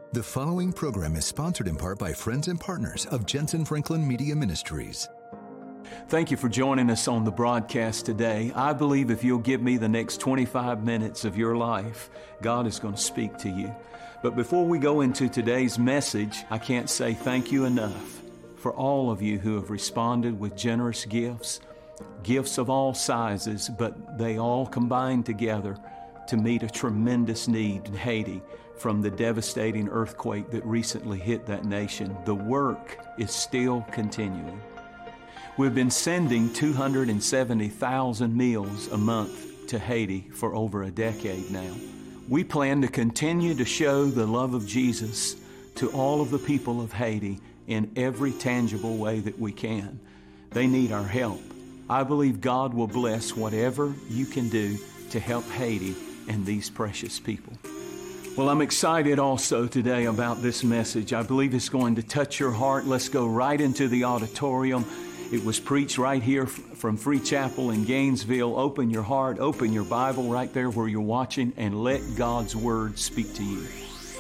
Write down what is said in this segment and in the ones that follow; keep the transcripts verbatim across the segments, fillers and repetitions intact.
The following program is sponsored in part by friends and partners of Jensen Franklin Media Ministries. Thank you for joining us on the broadcast today. I believe if you'll give me the next twenty-five minutes of your life, God is going to speak to you. But before we go into today's message, I can't say thank you enough for all of you who have responded with generous gifts, gifts of all sizes, but they all combine together to meet a tremendous need in Haiti from the devastating earthquake that recently hit that nation. The work is still continuing. We've been sending two hundred seventy thousand meals a month to Haiti for over a decade now. We plan to continue to show the love of Jesus to all of the people of Haiti in every tangible way that we can. They need our help. I believe God will bless whatever you can do to help Haiti and these precious people. Well, I'm excited also today about this message. I believe it's going to touch your heart. Let's go right into the auditorium. It was preached right here from Free Chapel in Gainesville. Open your heart, open your Bible right there where you're watching, and let God's Word speak to you.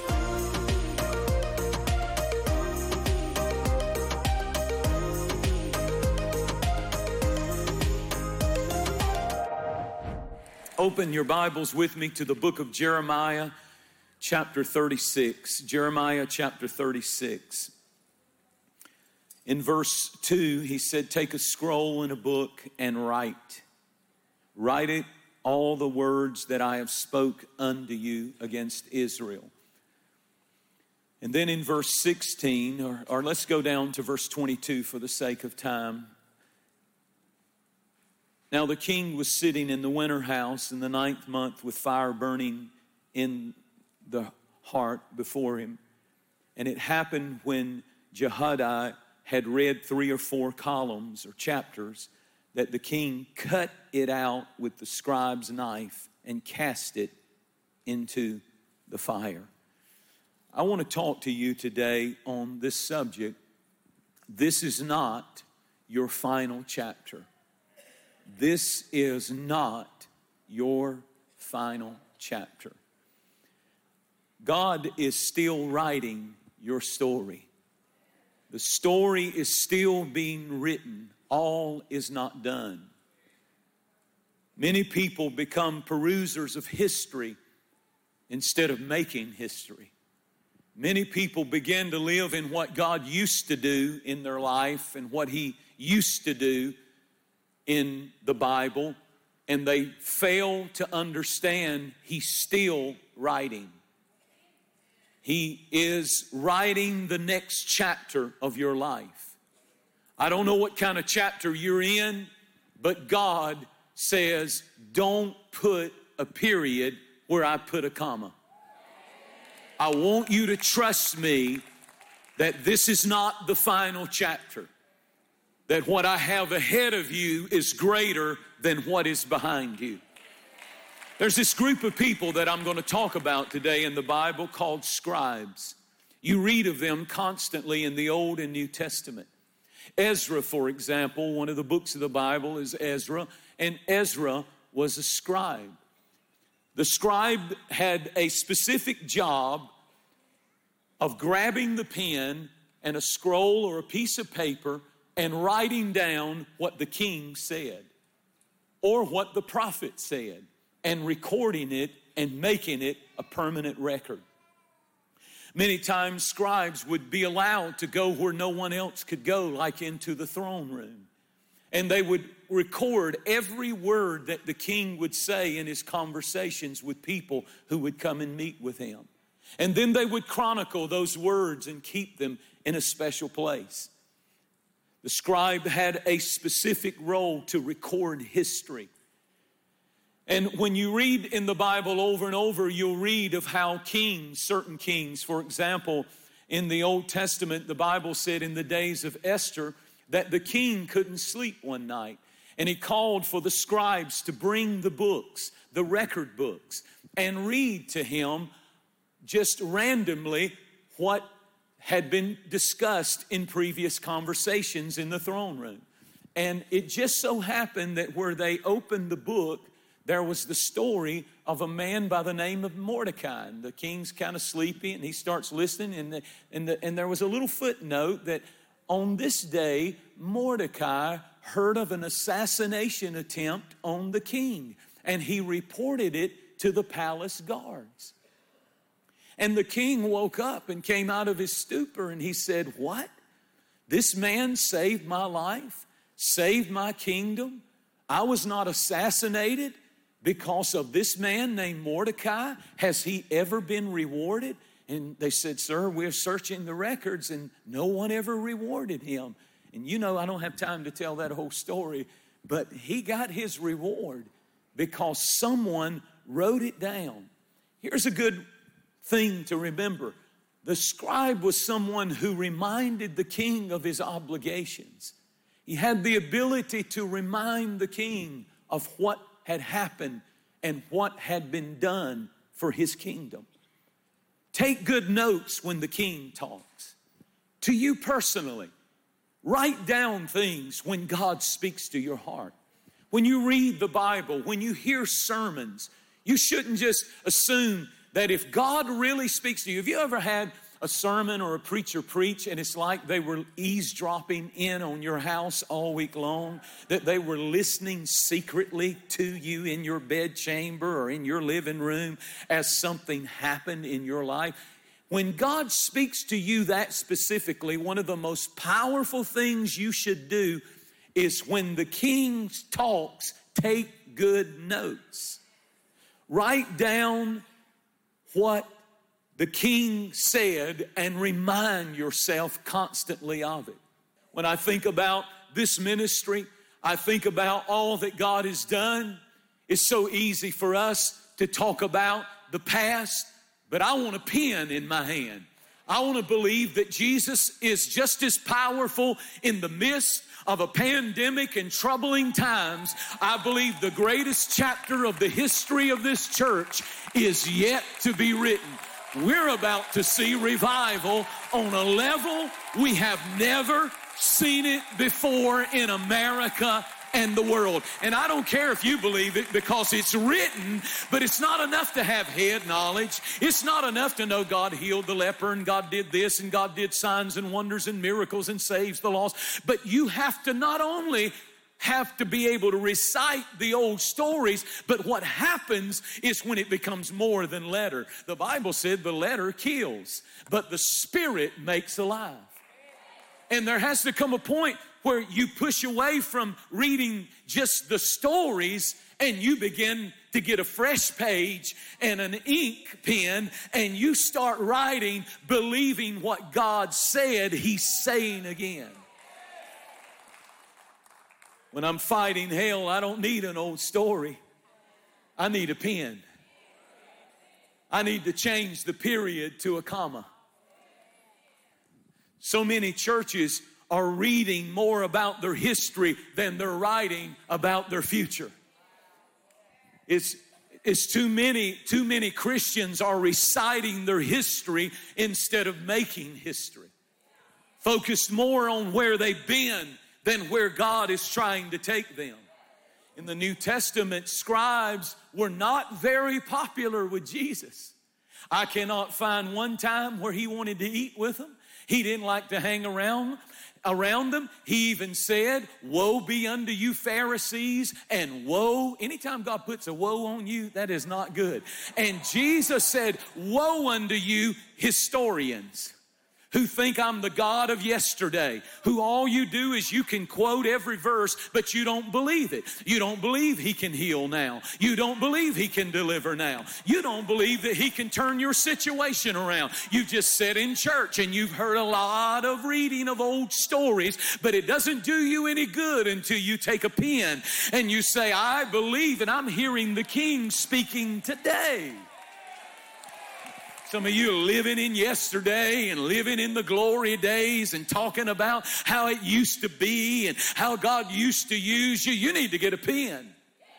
Open your Bibles with me to the book of Jeremiah, chapter thirty-six. Jeremiah chapter thirty-six. In verse two, he said, take a scroll and a book and write. Write it all the words that I have spoke unto you against Israel. And then in verse sixteen, or, or let's go down to verse twenty-two for the sake of time. Now the king was sitting in the winter house in the ninth month with fire burning in the heart before him. And it happened when Jehoiada had read three or four columns or chapters that the king cut it out with the scribe's knife and cast it into the fire. I want to talk to you today on this subject. This is not your final chapter. This is not your final chapter. God is still writing your story. The story is still being written. All is not done. Many people become perusers of history instead of making history. Many people begin to live in what God used to do in their life and what He used to do in the Bible, and they fail to understand He's still writing. He is writing the next chapter of your life. I don't know what kind of chapter you're in, but God says, don't put a period where I put a comma. I want you to trust me that this is not the final chapter. That what I have ahead of you is greater than what is behind you. There's this group of people that I'm going to talk about today in the Bible called scribes. You read of them constantly in the Old and New Testament. Ezra, for example, one of the books of the Bible is Ezra, and Ezra was a scribe. The scribe had a specific job of grabbing the pen and a scroll or a piece of paper and writing down what the king said or what the prophet said and recording it and making it a permanent record. Many times scribes would be allowed to go where no one else could go, like into the throne room. And they would record every word that the king would say in his conversations with people who would come and meet with him. And then they would chronicle those words and keep them in a special place. The scribe had a specific role to record history. And when you read in the Bible over and over, you'll read of how kings, certain kings, for example, in the Old Testament, the Bible said in the days of Esther that the king couldn't sleep one night. And he called for the scribes to bring the books, the record books, and read to him just randomly what had been discussed in previous conversations in the throne room. And it just so happened that where they opened the book, there was the story of a man by the name of Mordecai. And the king's kind of sleepy, and he starts listening, and, the, and, the, and there was a little footnote that on this day, Mordecai heard of an assassination attempt on the king, and he reported it to the palace guards. And the king woke up and came out of his stupor, and he said, "What? This man saved my life, saved my kingdom. I was not assassinated because of this man named Mordecai. Has he ever been rewarded?" And they said, "Sir, we're searching the records, and no one ever rewarded him." And you know, I don't have time to tell that whole story, but he got his reward because someone wrote it down. Here's a good thing to remember. The scribe was someone who reminded the king of his obligations. He had the ability to remind the king of what had happened and what had been done for his kingdom. Take good notes when the king talks. To you personally, write down things when God speaks to your heart. When you read the Bible, when you hear sermons, you shouldn't just assume that if God really speaks to you. Have you ever had a sermon or a preacher preach and it's like they were eavesdropping in on your house all week long, that they were listening secretly to you in your bedchamber or in your living room as something happened in your life? When God speaks to you that specifically, one of the most powerful things you should do is when the king talks, take good notes. Write down what the king said and remind yourself constantly of it. When I think about this ministry, I think about all that God has done. It's so easy for us to talk about the past, but I want a pen in my hand. I want to believe that Jesus is just as powerful in the midst of a pandemic and troubling times. I believe the greatest chapter of the history of this church is yet to be written. We're about to see revival on a level we have never seen it before in America and the world. And I don't care if you believe it because it's written, but it's not enough to have head knowledge. It's not enough to know God healed the leper and God did this and God did signs and wonders and miracles and saves the lost. But you have to not only have to be able to recite the old stories, but what happens is when it becomes more than letter. The Bible said the letter kills, but the Spirit makes alive. And there has to come a point where you push away from reading just the stories and you begin to get a fresh page and an ink pen and you start writing, believing what God said He's saying again. When I'm fighting hell, I don't need an old story. I need a pen. I need to change the period to a comma. So many churches are reading more about their history than they're writing about their future. It's, it's too many, too many Christians are reciting their history instead of making history. Focused more on where they've been than where God is trying to take them. In the New Testament, scribes were not very popular with Jesus. I cannot find one time where He wanted to eat with them. He didn't like to hang around around them. He even said, "Woe be unto you Pharisees," and woe. Anytime God puts a woe on you, that is not good. And Jesus said, "Woe unto you historians, who think I'm the God of yesterday, who all you do is you can quote every verse, but you don't believe it. You don't believe He can heal now. You don't believe He can deliver now. You don't believe that He can turn your situation around. You just sit in church and you've heard a lot of reading of old stories, but it doesn't do you any good until you take a pen and you say, I believe and I'm hearing the King speaking today. Some of you are living in yesterday and living in the glory days and talking about how it used to be and how God used to use you. You need to get a pen.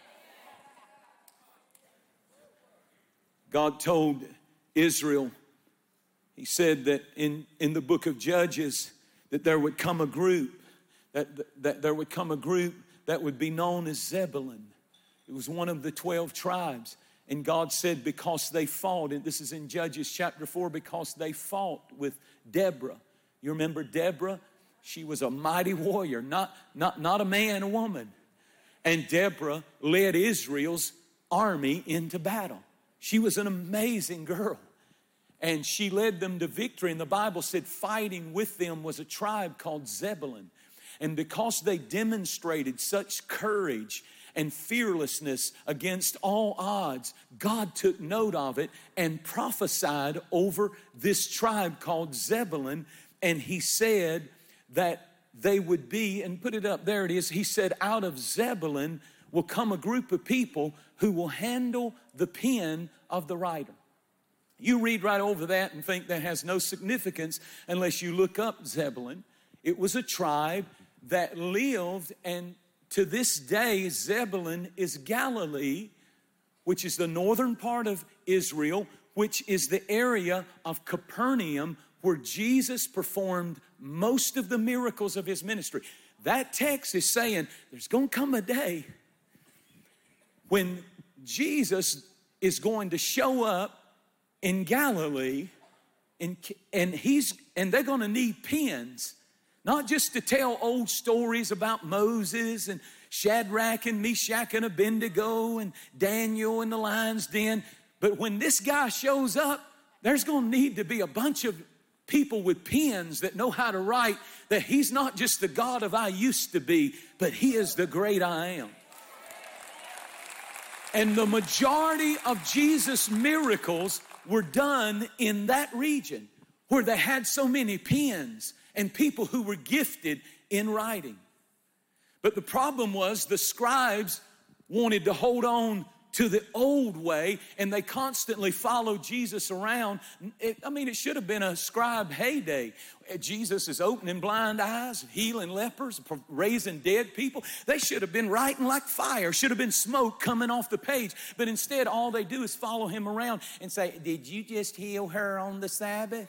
God told Israel, He said that in, in the book of Judges, that there would come a group, that, that there would come a group that would be known as Zebulun. It was one of the twelve tribes. And God said, because they fought, and this is in Judges chapter four, because they fought with Deborah. You remember Deborah? She was a mighty warrior, not, not, not a man, a woman. And Deborah led Israel's army into battle. She was an amazing girl. And she led them to victory. And the Bible said fighting with them was a tribe called Zebulun. And because they demonstrated such courage and fearlessness against all odds, God took note of it and prophesied over this tribe called Zebulun. And he said that they would be, and put it up, there it is. He said, out of Zebulun will come a group of people who will handle the pen of the writer. You read right over that and think that has no significance unless you look up Zebulun. It was a tribe that lived, and to this day, Zebulun is Galilee, which is the northern part of Israel, which is the area of Capernaum where Jesus performed most of the miracles of his ministry. That text is saying there's going to come a day when Jesus is going to show up in Galilee, and, and, he's, and they're going to need pens. Not just to tell old stories about Moses and Shadrach and Meshach and Abednego and Daniel in the lion's den. But when this guy shows up, there's going to need to be a bunch of people with pens that know how to write that he's not just the God of I used to be, but he is the great I am. And the majority of Jesus' miracles were done in that region where they had so many pens and people who were gifted in writing. But the problem was the scribes wanted to hold on to the old way, and they constantly followed Jesus around. It, I mean, it should have been a scribe heyday. Jesus is opening blind eyes, healing lepers, raising dead people. They should have been writing like fire, should have been smoke coming off the page. But instead, all they do is follow him around and say, did you just heal her on the Sabbath?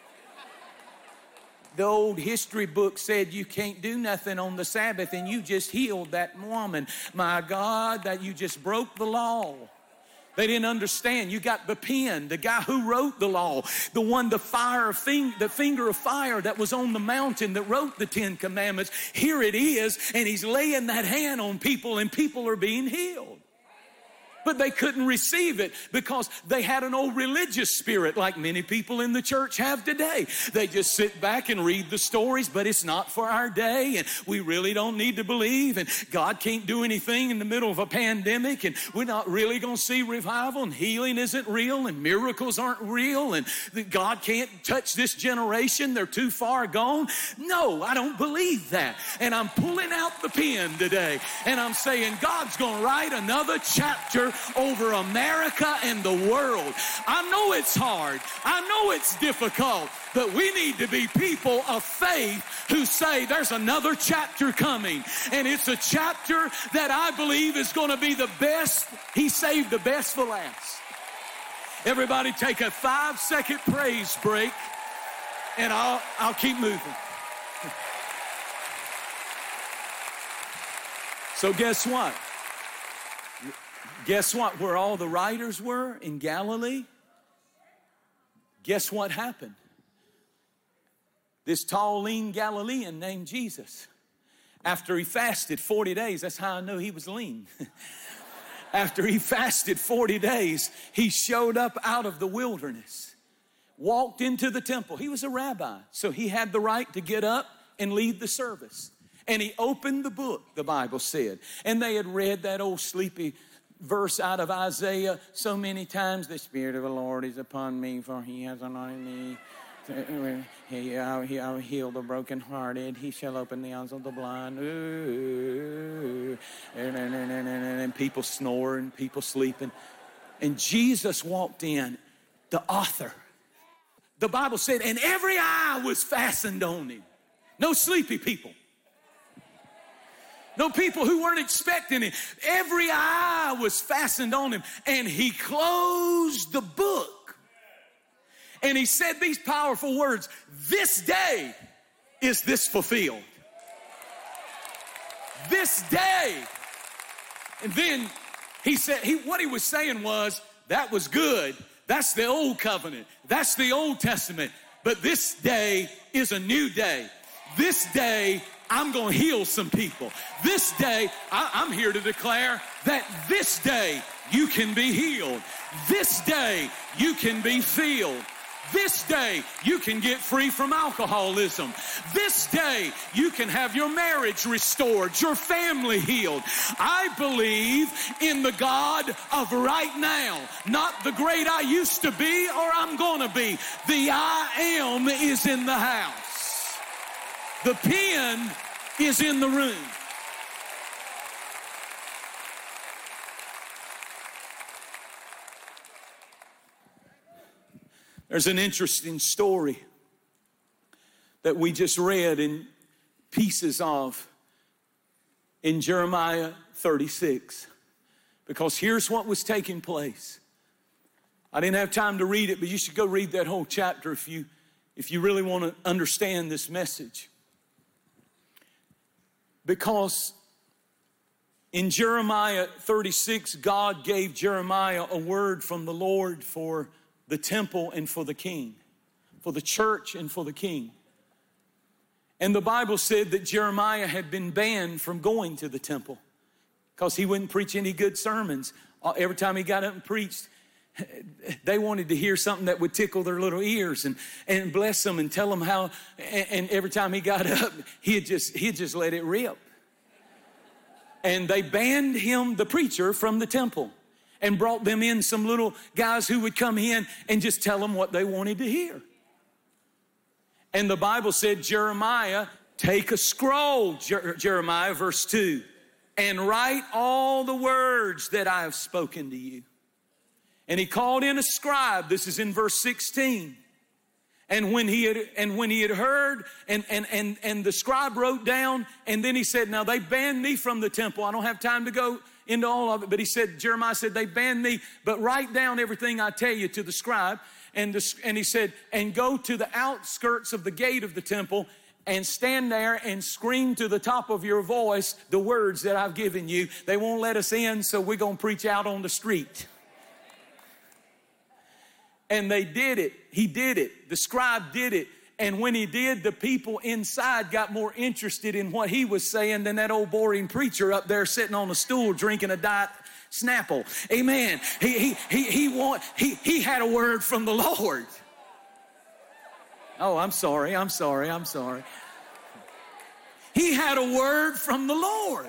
The old history book said you can't do nothing on the Sabbath, and you just healed that woman. My God, that you just broke the law. They didn't understand. You got the pen, the guy who wrote the law, the one, the fire, the finger of fire that was on the mountain that wrote the Ten Commandments. Here it is, and he's laying that hand on people, and people are being healed. But they couldn't receive it because they had an old religious spirit like many people in the church have today. They just sit back and read the stories, but it's not for our day, and we really don't need to believe, and God can't do anything in the middle of a pandemic, and we're not really going to see revival, and healing isn't real, and miracles aren't real, and God can't touch this generation. They're too far gone. No, I don't believe that. And I'm pulling out the pen today, and I'm saying God's going to write another chapter over America and the world. I know it's hard. I know it's difficult, but we need to be people of faith who say there's another chapter coming, and it's a chapter that I believe is going to be the best. He saved the best for last. Everybody take a five second praise break, and I'll, I'll keep moving. So guess what? Guess what? Where all the writers were in Galilee, guess what happened? This tall, lean Galilean named Jesus, after he fasted forty days, that's how I know he was lean. After he fasted forty days, he showed up out of the wilderness, walked into the temple. He was a rabbi, so he had the right to get up and lead the service. And he opened the book, the Bible said. And they had read that old sleepy verse out of Isaiah so many times. The Spirit of the Lord is upon me, for he has anointed me. He, uh, he will heal the brokenhearted. He shall open the eyes of the blind. Ooh. And, and, and, and, and people snoring, people sleeping. And Jesus walked in, the author. The Bible said, and every eye was fastened on him. No sleepy people. No people who weren't expecting it. Every eye was fastened on him. And he closed the book. And he said these powerful words, this day is this fulfilled. This day. And then He said, he, what he was saying was, that was good. That's the old covenant. That's the Old Testament. But this day is a new day. This day, I'm going to heal some people. This day, I, I'm here to declare that this day you can be healed. This day you can be filled. This day you can get free from alcoholism. This day you can have your marriage restored, your family healed. I believe in the God of right now, not the great I used to be or I'm going to be. The I am is in the house. The pen is in the room. There's an interesting story that we just read in pieces of in Jeremiah thirty-six. Because here's what was taking place. I didn't have time to read it, but you should go read that whole chapter if you, if you really want to understand this message. Because in Jeremiah thirty-six, God gave Jeremiah a word from the Lord for the temple and for the king, for the church and for the king. And the Bible said that Jeremiah had been banned from going to the temple because he wouldn't preach any good sermons. Every time he got up and preached, they wanted to hear something that would tickle their little ears and, and bless them and tell them how, and every time he got up, he'd just, he'd just let it rip. And they banned him, the preacher, from the temple, and brought them in some little guys who would come in and just tell them what they wanted to hear. And the Bible said, Jeremiah, take a scroll, Jer- Jeremiah, verse two, and write all the words that I have spoken to you. And he called in a scribe. This is in verse sixteen. And when he had, and when he had heard, and, and, and, and the scribe wrote down, and then he said, now they banned me from the temple. I don't have time to go into all of it, but he said, Jeremiah said, they banned me, but write down everything I tell you to the scribe. And, the, and he said, and go to the outskirts of the gate of the temple and stand there and scream to the top of your voice the words that I've given you. They won't let us in, so we're going to preach out on the street. And they did it. He did it. The scribe did it. And when he did, the people inside got more interested in what he was saying than that old boring preacher up there sitting on a stool drinking a Diet Snapple. Amen. He, he, he, he, want, he, he had a word from the Lord. Oh, I'm sorry. I'm sorry. I'm sorry. He had a word from the Lord.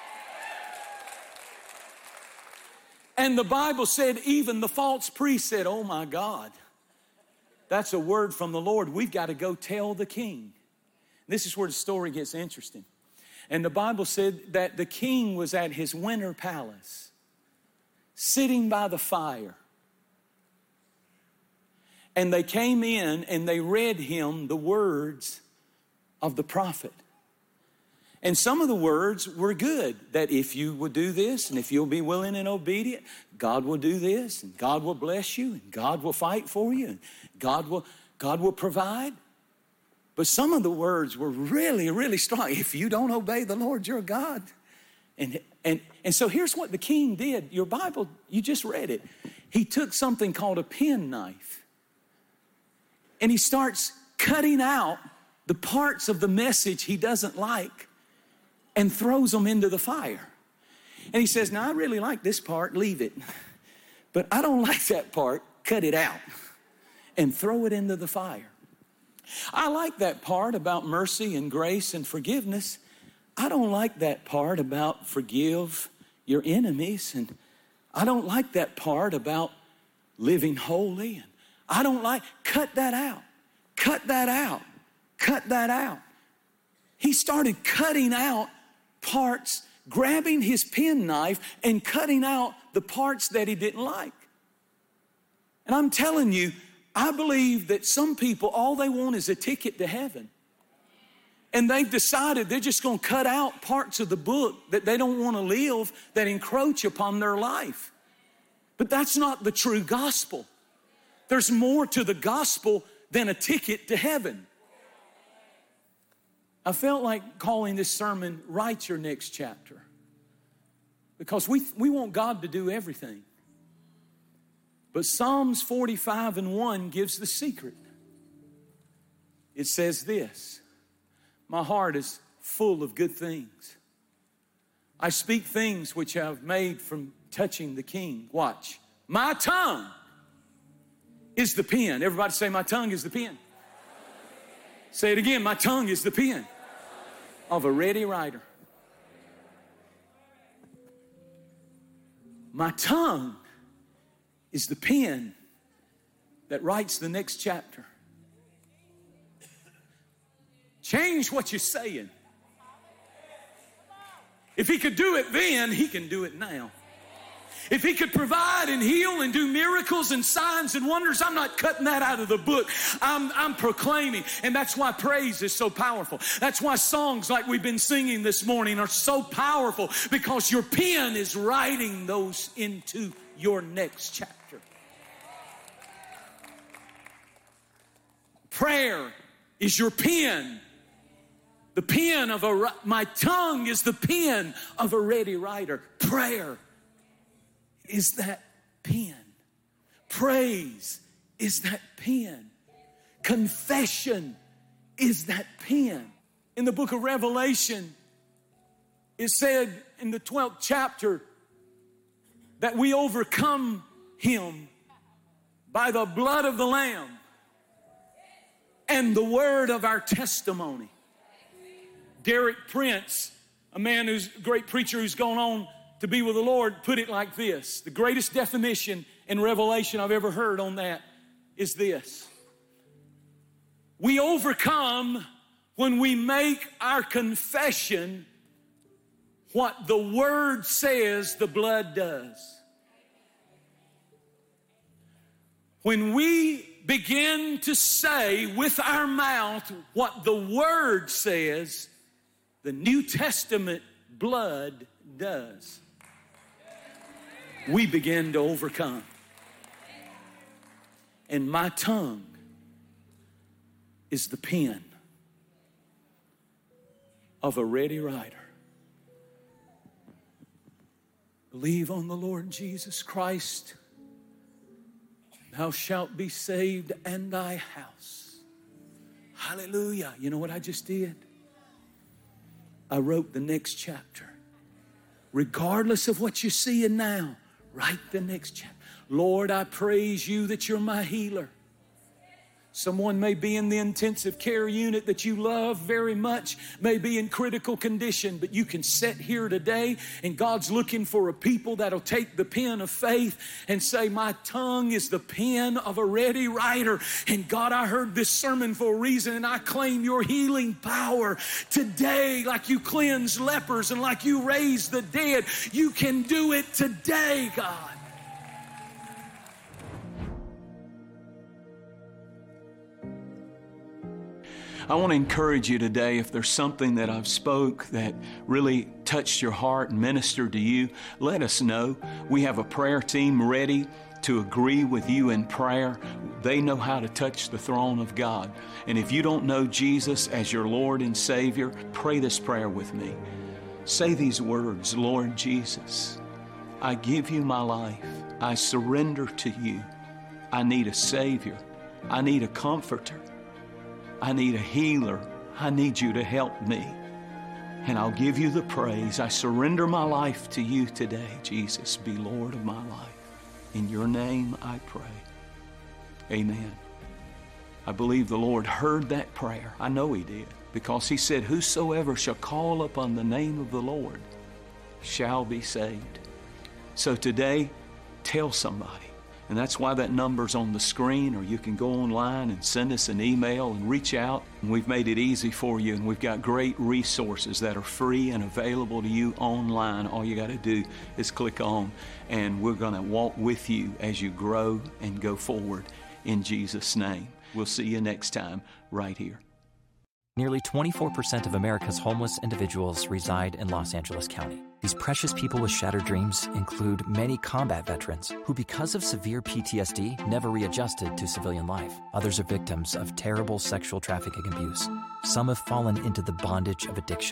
And the Bible said even the false priest said, oh my God, that's a word from the Lord. We've got to go tell the king. This is where the story gets interesting. And the Bible said that the king was at his winter palace, sitting by the fire. And they came in and they read him the words of the prophet. And some of the words were good, that if you will do this and if you'll be willing and obedient, God will do this and God will bless you and God will fight for you and God will, God will provide. But some of the words were really, really strong. If you don't obey the Lord your God. And, and, and so here's what the king did. Your Bible, you just read it. He took something called a penknife and he starts cutting out the parts of the message he doesn't like and throws them into the fire. And he says, now I really like this part, leave it. But I don't like that part, cut it out and throw it into the fire. I like that part about mercy and grace and forgiveness. I don't like that part about forgive your enemies. And I don't like that part about living holy. And I don't like, cut that out, cut that out, cut that out. He started cutting out parts, grabbing his penknife and cutting out the parts that he didn't like. And I'm telling you, I believe that some people, all they want is a ticket to heaven. And they've decided they're just going to cut out parts of the book that they don't want to live that encroach upon their life. But that's not the true gospel. There's more to the gospel than a ticket to heaven. I felt like calling this sermon, Write Your Next Chapter. Because we, we want God to do everything. But Psalms forty-five and one gives the secret. It says this, my heart is full of good things. I speak things which I have made from touching the King. Watch. My tongue is the pen. Everybody say, my tongue is the pen. Say it again, my tongue is the pen of a ready writer. My tongue is the pen that writes the next chapter. Change what you're saying. If he could do it then, he can do it now. If he could provide and heal and do miracles and signs and wonders, I'm not cutting that out of the book. I'm, I'm proclaiming. And that's why praise is so powerful. That's why songs like we've been singing this morning are so powerful, because your pen is writing those into your next chapter. Prayer is your pen. The pen of a, my tongue is the pen of a ready writer. Prayer is that pen. Praise is that pen. Confession is that pen. In the book of Revelation, it said in the twelfth chapter that we overcome him by the blood of the Lamb and the word of our testimony. Derek Prince, a man who's a great preacher who's gone on to be with the Lord, put it like this. The greatest definition in Revelation I've ever heard on that is this. We overcome when we make our confession what the Word says the blood does. When we begin to say with our mouth what the Word says, the New Testament blood does, we begin to overcome. And my tongue is the pen of a ready writer. Believe on the Lord Jesus Christ, thou shalt be saved, and thy house. Hallelujah. You know what I just did? I wrote the next chapter. Regardless of what you're seeing now, write the next chapter. Lord, I praise you that you're my healer. Someone may be in the intensive care unit that you love very much, may be in critical condition, but you can sit here today and God's looking for a people that'll take the pen of faith and say, my tongue is the pen of a ready writer. And God, I heard this sermon for a reason, and I claim your healing power today. Like you cleanse lepers and like you raise the dead, you can do it today, God. I want to encourage you today, if there's something that I've spoke that really touched your heart and ministered to you, let us know. We have a prayer team ready to agree with you in prayer. They know how to touch the throne of God. And if you don't know Jesus as your Lord and Savior, pray this prayer with me. Say these words, Lord Jesus, I give you my life. I surrender to you. I need a Savior. I need a comforter. I need a healer. I need you to help me. And I'll give you the praise. I surrender my life to you today. Jesus, be Lord of my life. In your name I pray. Amen. I believe the Lord heard that prayer. I know He did, because He said, whosoever shall call upon the name of the Lord shall be saved. So today, tell somebody. And that's why that number's on the screen, or you can go online and send us an email and reach out. And we've made it easy for you, and we've got great resources that are free and available to you online. All you got to do is click on, and we're going to walk with you as you grow and go forward in Jesus' name. We'll see you next time right here. Nearly twenty-four percent of America's homeless individuals reside in Los Angeles County. These precious people with shattered dreams include many combat veterans who, because of severe P T S D, never readjusted to civilian life. Others are victims of terrible sexual trafficking abuse. Some have fallen into the bondage of addiction.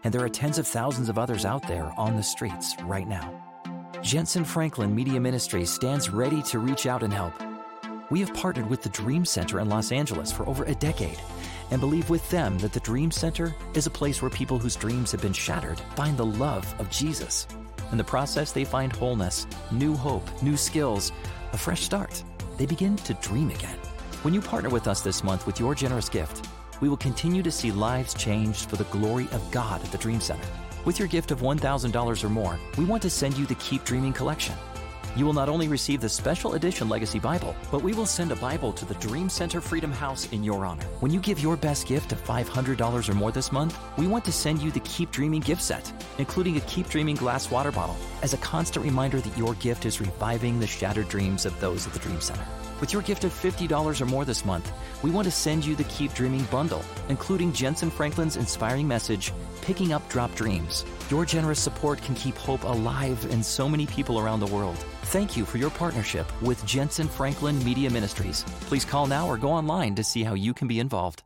And there are tens of thousands of others out there on the streets right now. Jensen Franklin Media Ministries stands ready to reach out and help. We have partnered with the Dream Center in Los Angeles for over a decade and believe with them that the Dream Center is a place where people whose dreams have been shattered find the love of Jesus. In the process, they find wholeness, new hope, new skills, a fresh start. They begin to dream again. When you partner with us this month with your generous gift, we will continue to see lives changed for the glory of God at the Dream Center. With your gift of one thousand dollars or more, we want to send you the Keep Dreaming collection. You will not only receive the special edition Legacy Bible, but we will send a Bible to the Dream Center Freedom House in your honor. When you give your best gift of five hundred dollars or more this month, we want to send you the Keep Dreaming gift set, including a Keep Dreaming glass water bottle, as a constant reminder that your gift is reviving the shattered dreams of those at the Dream Center. With your gift of fifty dollars or more this month, we want to send you the Keep Dreaming bundle, including Jensen Franklin's inspiring message, Picking Up Drop Dreams. Your generous support can keep hope alive in so many people around the world. Thank you for your partnership with Jensen Franklin Media Ministries. Please call now or go online to see how you can be involved.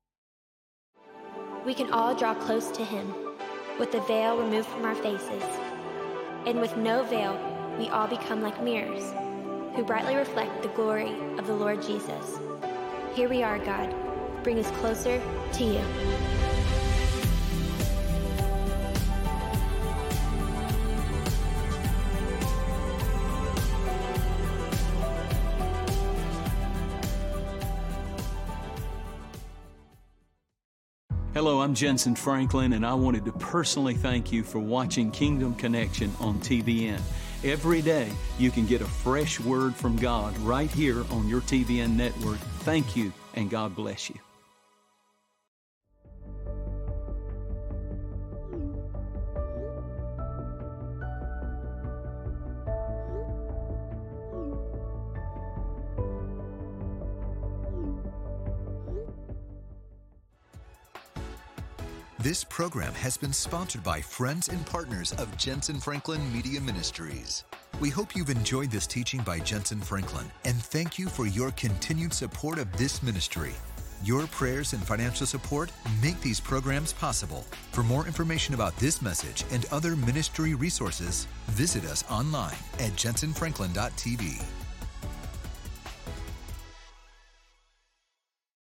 We can all draw close to Him, with the veil removed from our faces. And with no veil, we all become like mirrors, who brightly reflect the glory of the Lord Jesus. Here we are, God. Bring us closer to you. Hello, I'm Jensen Franklin, and I wanted to personally thank you for watching Kingdom Connection on T V N. Every day, you can get a fresh word from God right here on your T V N network. Thank you, and God bless you. This program has been sponsored by friends and partners of Jensen Franklin Media Ministries. We hope you've enjoyed this teaching by Jensen Franklin, and thank you for your continued support of this ministry. Your prayers and financial support make these programs possible. For more information about this message and other ministry resources, visit us online at jensen franklin dot t v.